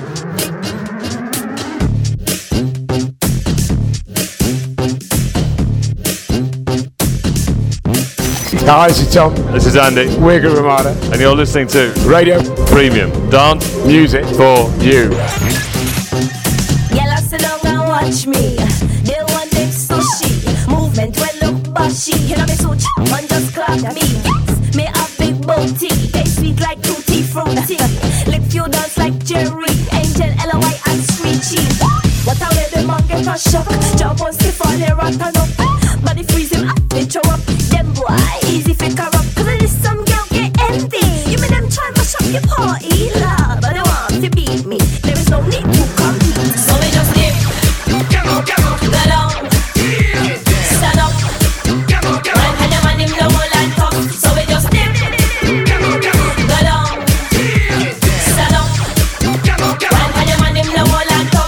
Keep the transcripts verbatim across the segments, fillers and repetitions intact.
Hi, this is Tom. This is Andy. We're Good Ramada. And you're listening to Radio Premium Dance Music for You. Yella sit down and watch me. They want them sushi. Movement well look bashy. You know me so ch- one just clap me. Yes, me have big booty. They sweet like tutti fruity. Lick few dance like Jerry. Angel, L Y and Screechy. What a way the man get a shock. Jump on stiff on there and turn up. Body freeze him up, they throw up. Them boy, easy fi corrupt. Cause I list some girl get empty. You mean them try mash up your party, love. But they want to beat me. There is no need to compete. So we just dip. Go down. Stand up. Run and them and him no more like tough. So we just dip. Go down. Stand up. Run and them and him no more like tough.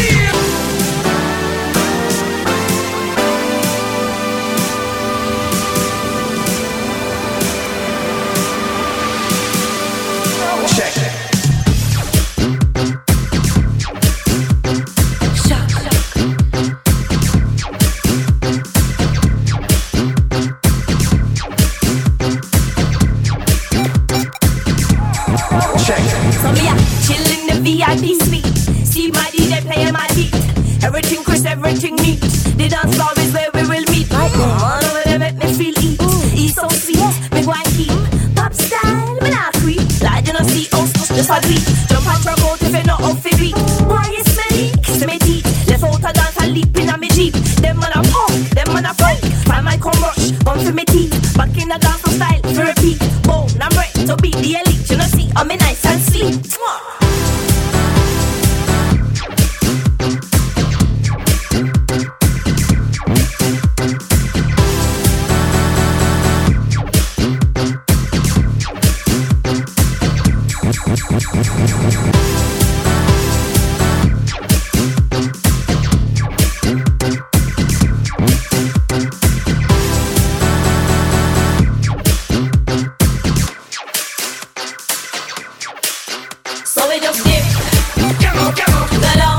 So me a chill in the V I P suite. See my D J playing my beat. Everything crisp, everything neat. The dance floor is where we will meet. All over there make me feel eat. Eat so sweet, me go and keep. Pop style, me not creep. Like you know see us, just a beat. Jump and truck out if you know how to beat. Boy, you smelly, kiss me teeth. Let's out a dance and leap in a me jeep. Them man a punk, them man a freak. Find my come rush, come for me teeth. Back in the dance style, for repeat. Boom, I'm ready to beat the elite. You know see, I'm me nice and sweet. So we just dip, go down.